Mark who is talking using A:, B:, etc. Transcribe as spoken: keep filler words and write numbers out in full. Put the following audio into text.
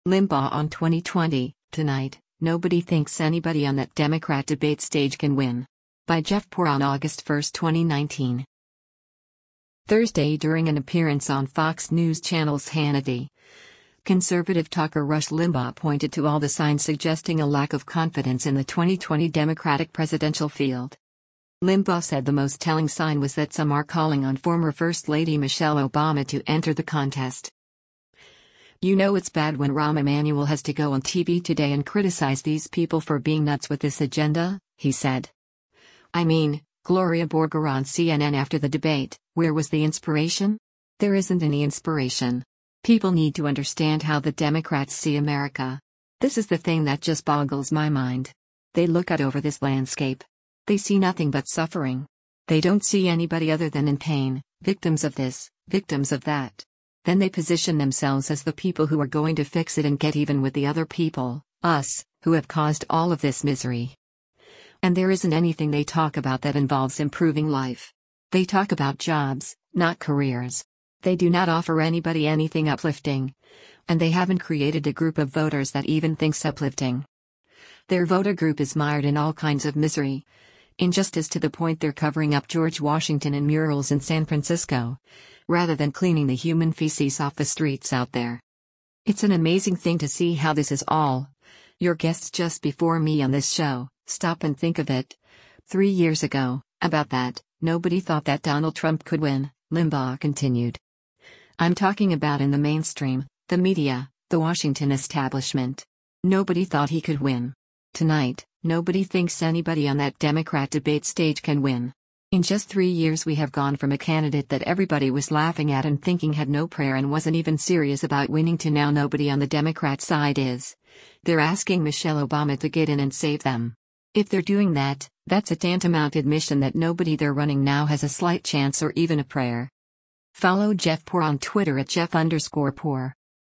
A: Limbaugh on twenty twenty, tonight, nobody thinks anybody on that Democrat debate stage can win. By Jeff Poor on August first, twenty nineteen. Thursday, during an appearance on Fox News Channel's Hannity, conservative talker Rush Limbaugh pointed to all the signs suggesting a lack of confidence in the twenty twenty Democratic presidential field. Limbaugh said the most telling sign was that some are calling on former First Lady Michelle Obama to enter the contest. "You know it's bad when Rahm Emanuel has to go on T V today and criticize these people for being nuts with this agenda," he said. "I mean, Gloria Borger on C N N after the debate, where was the inspiration? There isn't any inspiration. People need to understand how the Democrats see America. This is the thing that just boggles my mind. They look out over this landscape. They see nothing but suffering. They don't see anybody other than in pain, victims of this, victims of that. Then they position themselves as the people who are going to fix it and get even with the other people, us, who have caused all of this misery. And there isn't anything they talk about that involves improving life. They talk about jobs, not careers. They do not offer anybody anything uplifting. And they haven't created a group of voters that even thinks uplifting. Their voter group is mired in all kinds of misery. Injustice to the point they're covering up George Washington and murals in San Francisco, rather than cleaning the human feces off the streets out there. It's an amazing thing to see how this is all. Your guests just before me on this show, stop and think of it. Three years ago, about that, nobody thought that Donald Trump could win," Limbaugh continued. "I'm talking about in the mainstream, the media, the Washington establishment. Nobody thought he could win. Tonight, nobody thinks anybody on that Democrat debate stage can win. In just three years we have gone from a candidate that everybody was laughing at and thinking had no prayer and wasn't even serious about winning to now nobody on the Democrat side is. They're asking Michelle Obama to get in and save them. If they're doing that, that's a tantamount admission that nobody they're running now has a slight chance or even a prayer." Follow Jeff Poor on Twitter at Jeff underscore Poor.